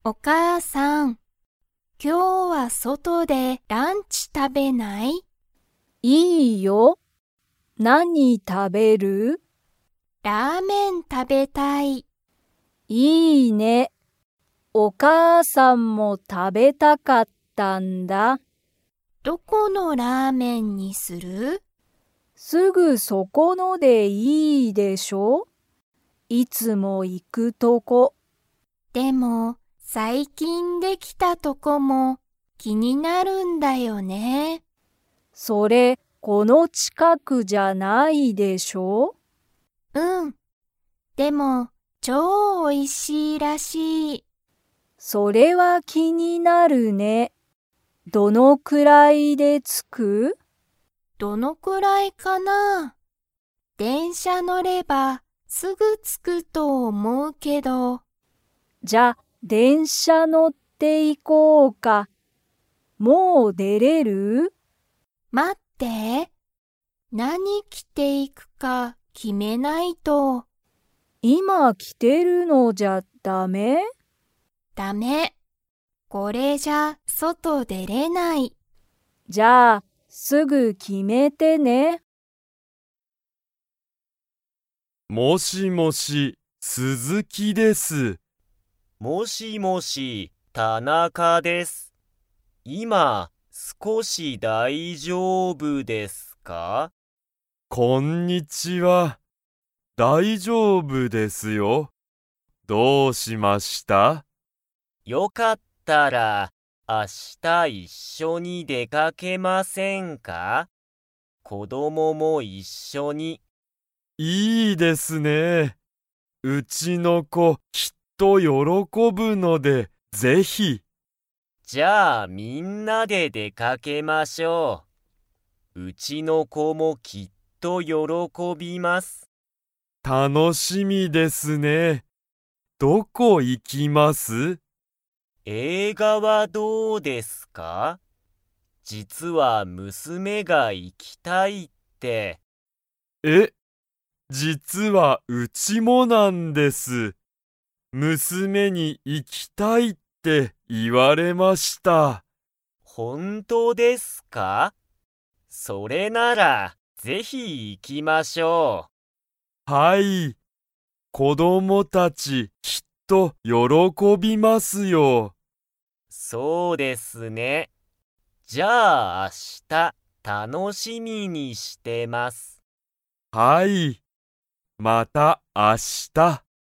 お母さん、今日は外でランチ食べない？ いいよ。何食べる？ ラーメン食べたい。 いいね。お母さんも食べたかったんだ。 どこのラーメンにする？ すぐそこのでいいでしょ？いつも行くとこ。 でも、最近できたとこも気になるんだよね。 それ、この近くじゃないでしょ？ うん。でも、超美味しいらしい。 それは気になるね。どのくらいで着く？ どのくらいかな？電車乗ればすぐ着くと思うけど。 じゃあ、電車乗って行こうか。もう出れる？ 待って。何着ていくか決めないと。 今来てるのじゃダメ？ ダメ。これじゃ外出れない。 じゃあ、すぐ決めてね。 もしもし、鈴木です。 もしもし、田中です。今、少し大丈夫ですか？ こんにちは。大丈夫ですよ。どうしました？ よかったら、明日一緒に出かけませんか？子供も一緒に。 いいですね。うちの子、きっと喜ぶので、ぜひ。 じゃあみんなで出かけましょう。うちの子もきっと喜びます。 楽しみですね。どこ行きます？ 映画はどうですか？実は娘が行きたいって。 実はうちもなんです。娘に行きたいって言われました。 本当ですか？それならぜひ行きましょはい。子供たちきっと喜びますよ。 う。そうですね。じゃあ明日楽しみにしてます。 はい。また明日。